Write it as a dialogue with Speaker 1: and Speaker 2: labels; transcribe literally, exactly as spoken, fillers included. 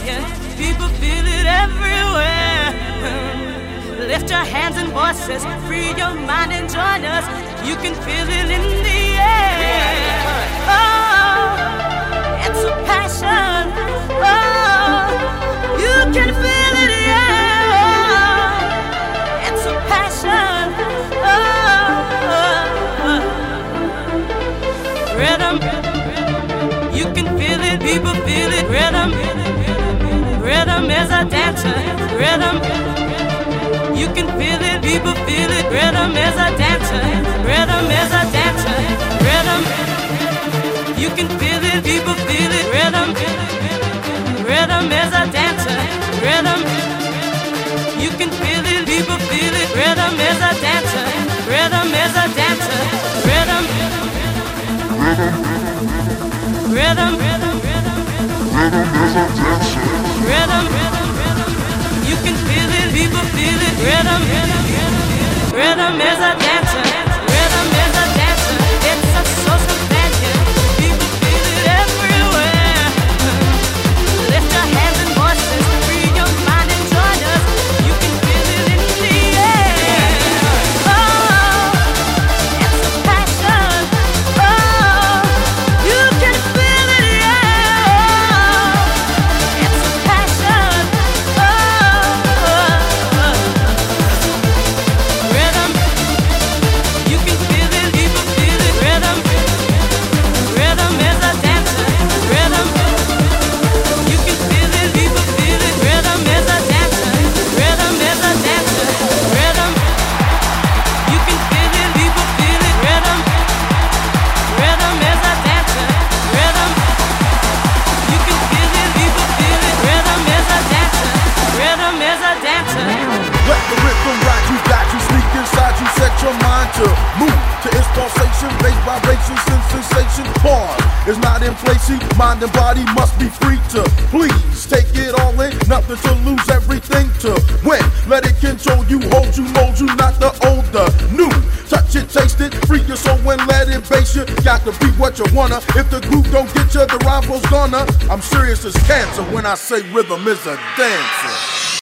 Speaker 1: yeah. People feel it everywhere. Lift your hands and voices, free your mind and join us. You can feel it in the air. Oh, it's a passion. Oh, you can feel it, yeah. It's a passion. Oh, rhythm. You can feel it, people feel it. Rhythm. Rhythm is a dancer. Rhythm. You can feel it, people feel it. Rhythm is a dancer. Rhythm is a dancer. Rhythm. You can feel it, people feel it. Rhythm. Rhythm is a dancer. Rhythm. You can feel it, people feel it. Rhythm is a dancer. Rhythm is a dancer. Rhythm. Rhythm. Rhythm is a dancer. Rhythm. You can feel it, people feel it. Rhythm, rhythm is a dancer. Rhythm is a dancer. It's a social venue. People feel it everywhere. Lift your hands and voices, free your mind and join us. You can feel it in the air. Oh, it's a passion. Oh, you can feel it, yeah. It's a passion.
Speaker 2: Let the rhythm ride you, got you, sneak inside you, set your mind to move to its pulsation, bass vibration, sensation. Part is not inflation, mind and body must be free to please take it all in, nothing to lose, everything to win. Let it control you, hold you, mold you, not the old, the new. Touch it, taste it, free your soul and let it base you. Got to be what you wanna. If the groove don't get you, the rival's gonna. I'm serious as cancer when I say rhythm is a dancer.